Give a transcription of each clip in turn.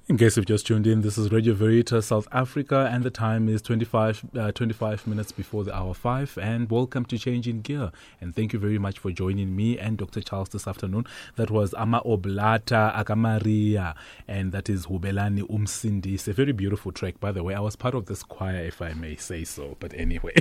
In case you've just tuned in, this is Radio Veritas South Africa, and the time is 25 minutes before the hour 5. And welcome to Change in Gear. And thank you very much for joining me and Dr. Charles this afternoon. That was Ama Oblata Akamaria, and that is Hubelani Umsindis. A very beautiful track, by the way. I was part of this choir, if I may say so. But anyway,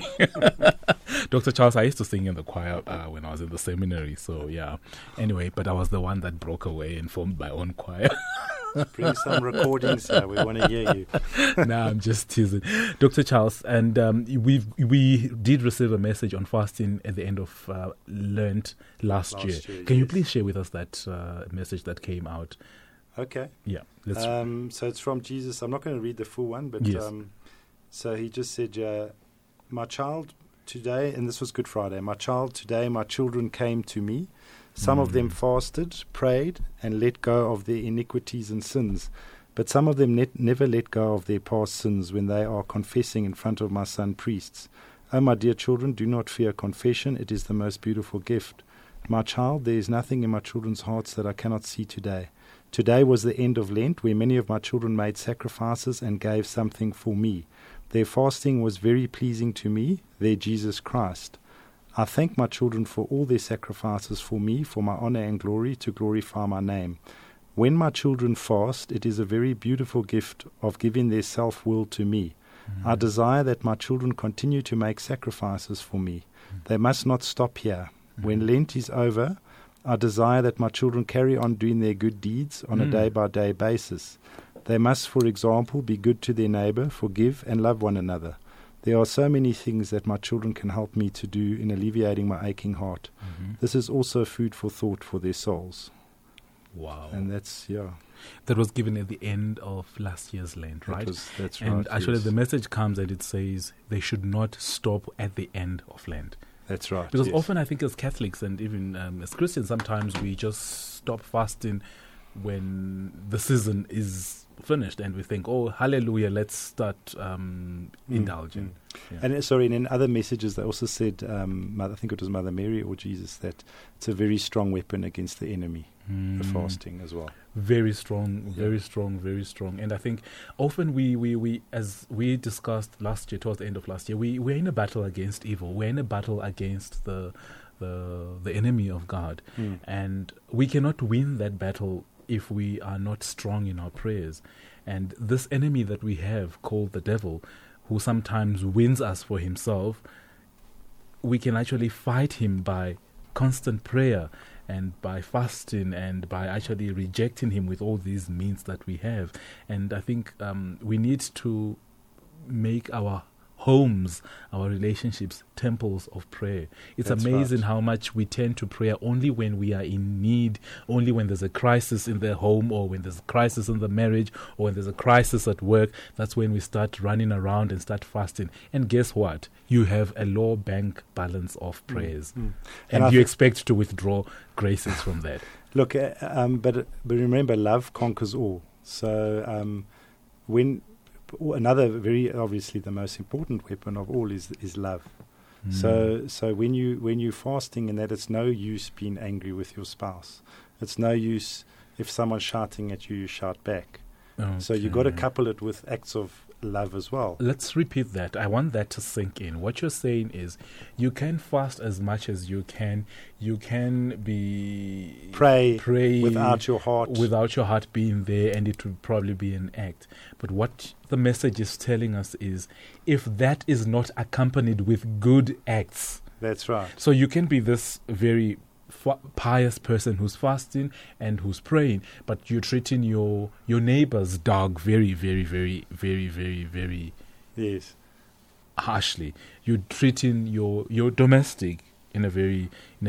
Dr. Charles, I used to sing in the choir when I was in the seminary. So yeah. Anyway, but I was the one that broke away and formed my own choir. Bring some recordings here. We want to hear you. No, I'm just teasing. Dr. Charles, and we did receive a message on fasting at the end of Lent last year. Can you please share with us that message that came out? Okay. Yeah. So it's from Jesus. I'm not going to read the full one, but yes. So he just said, my child today, and this was Good Friday, my child today, my children came to me. Some of them fasted, prayed, and let go of their iniquities and sins. But some of them never let go of their past sins when they are confessing in front of my son priests. Oh, my dear children, do not fear confession. It is the most beautiful gift. My child, there is nothing in my children's hearts that I cannot see today. Today was the end of Lent, where many of my children made sacrifices and gave something for me. Their fasting was very pleasing to me, their Jesus Christ. I thank my children for all their sacrifices for me, for my honor and glory, to glorify my name. When my children fast, it is a very beautiful gift of giving their self-will to me. Mm-hmm. I desire that my children continue to make sacrifices for me. Mm-hmm. They must not stop here. Mm-hmm. When Lent is over, I desire that my children carry on doing their good deeds on a day-by-day basis. They must, for example, be good to their neighbor, forgive and love one another. There are so many things that my children can help me to do in alleviating my aching heart. Mm-hmm. This is also food for thought for their souls. Wow. And that's, that was given at the end of last year's Lent, right? That's right. And actually the message comes and it says they should not stop at the end of Lent. That's right. Because often I think as Catholics and even as Christians, sometimes we just stop fasting when the season is finished and we think, oh, hallelujah, let's start indulging. Yeah. And in other messages they also said, I think it was Mother Mary or Jesus, that it's a very strong weapon against the enemy, the fasting as well. Very strong, very strong, very strong. And I think often we as we discussed last year, towards the end of last year, we're in a battle against evil. We're in a battle against the enemy of God. And we cannot win that battle if we are not strong in our prayers. And this enemy that we have called the devil, who sometimes wins us for himself, we can actually fight him by constant prayer and by fasting and by actually rejecting him with all these means that we have. And I think we need to make our homes, our relationships, temples of prayer. It's amazing how much we tend to prayer only when we are in need, only when there's a crisis in the home, or when there's a crisis in the marriage, or when there's a crisis at work. That's when we start running around and start fasting. And guess what? You have a low bank balance of prayers. And you expect to withdraw graces from that. Look, but remember, love conquers all. So another very obviously the most important weapon of all is love. So when you're fasting, and that it's no use being angry with your spouse. It's no use if someone's shouting at you, you shout back. Okay. So you've got to couple it with acts of love as well. Let's repeat that. I want that to sink in. What you're saying is you can fast as much as you can. You can pray without your heart being there, and it would probably be an act. But what the message is telling us is, if that is not accompanied with good acts. That's right. So you can be this very pious person who's fasting and who's praying, but you're treating your neighbor's dog very, very, very, very, very, very harshly. You're treating your domestic in a very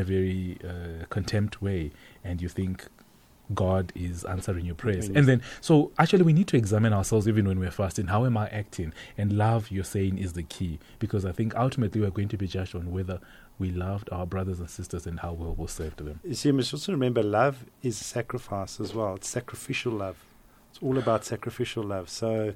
contempt way, and you think God is answering your prayers. And then, so actually we need to examine ourselves even when we're fasting. How am I acting? And love, you're saying, is the key, because I think ultimately we're going to be judged on whether we loved our brothers and sisters and how well we served them. You see, you must also remember, love is sacrifice as well. It's sacrificial love. It's all about sacrificial love. So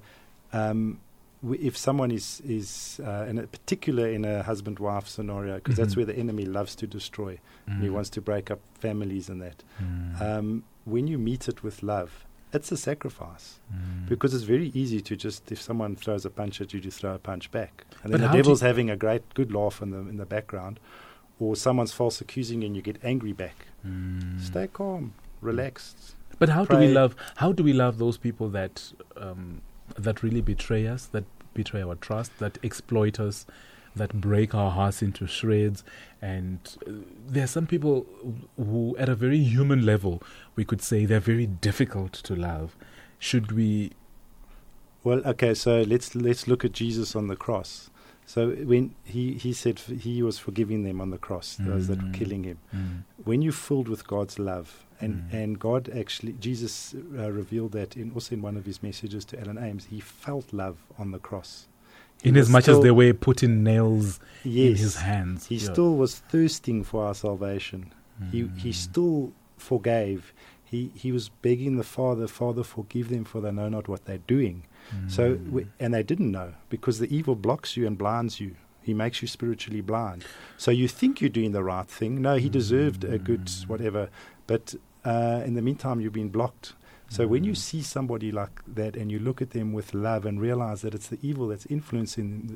if someone is in particular in a husband-wife scenario, because that's where the enemy loves to destroy, and he wants to break up families and that. When you meet it with love, it's a sacrifice. Because it's very easy to just, if someone throws a punch at you, to throw a punch back. And then But the how devil's having a good laugh in the background. Or someone's false accusing you and you get angry back. Stay calm, relaxed. But how Pray. do we love those people that that really betray us, that betray our trust, that exploit us, that break our hearts into shreds? And there are some people who, at a very human level, we could say they're very difficult to love. Should we? Well, okay, so let's look at Jesus on the cross. So when he said he was forgiving them on the cross, those that were killing him. When you're filled with God's love, and God actually, Jesus revealed that also in one of his messages to Alan Ames, he felt love on the cross. In as much as they were putting nails in his hands. He still was thirsting for our salvation. He still forgave. He was begging the Father, forgive them, for they know not what they're doing. So, and they didn't know, because the evil blocks you and blinds you. He makes you spiritually blind. So you think you're doing the right thing. No, he deserved a good whatever. But in the meantime, you've been blocked. So when you see somebody like that and you look at them with love and realize that it's the evil that's influencing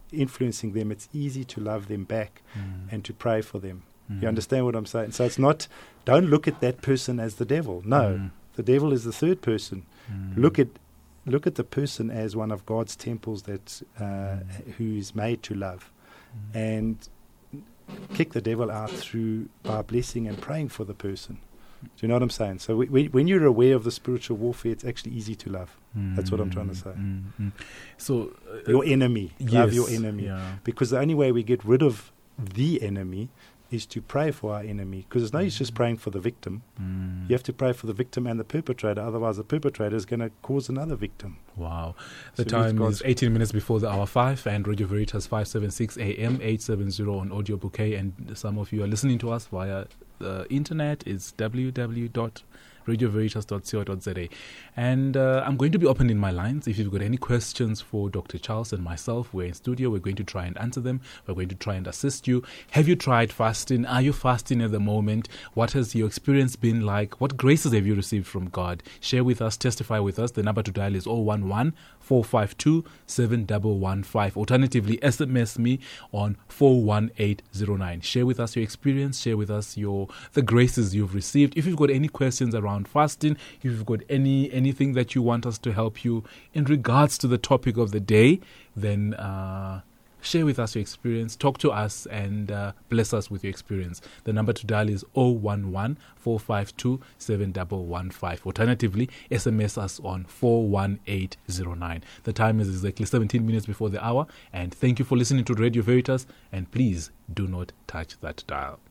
them, it's easy to love them back and to pray for them. You understand what I'm saying? So it's not, don't look at that person as the devil. No, the devil is the third person. Look at the person as one of God's temples that who is made to love, and kick the devil out by blessing and praying for the person. Do you know what I'm saying? So when you're aware of the spiritual warfare, it's actually easy to love. That's what I'm trying to say. So your enemy, love yes, your enemy, because the only way we get rid of the enemy is to pray for our enemy, because it's no use just praying for the victim. You have to pray for the victim and the perpetrator, otherwise the perpetrator is going to cause another victim. Wow. The time is 18 minutes before the hour 5, and Radio Veritas 576 AM 870 on Audio Bouquet, and some of you are listening to us via the internet. It's www.radioveritas.co.za. And I'm going to be opening my lines. If you've got any questions for Dr. Charles and myself, we're in studio. We're going to try and answer them. We're going to try and assist you. Have you tried fasting? Are you fasting at the moment? What has your experience been like? What graces have you received from God? Share with us, testify with us. The number to dial is 011-452-7115. Alternatively, SMS me on 41809. Share with us your experience. Share with us the graces you've received. If you've got any questions around fasting, if you've got anything that you want us to help you in regards to the topic of the day, then share with us your experience, talk to us, and bless us with your experience. The number to dial is 011-452-7115. Alternatively, SMS us on 41809. The time is exactly 17 minutes before the hour, and thank you for listening to Radio Veritas, and please do not touch that dial.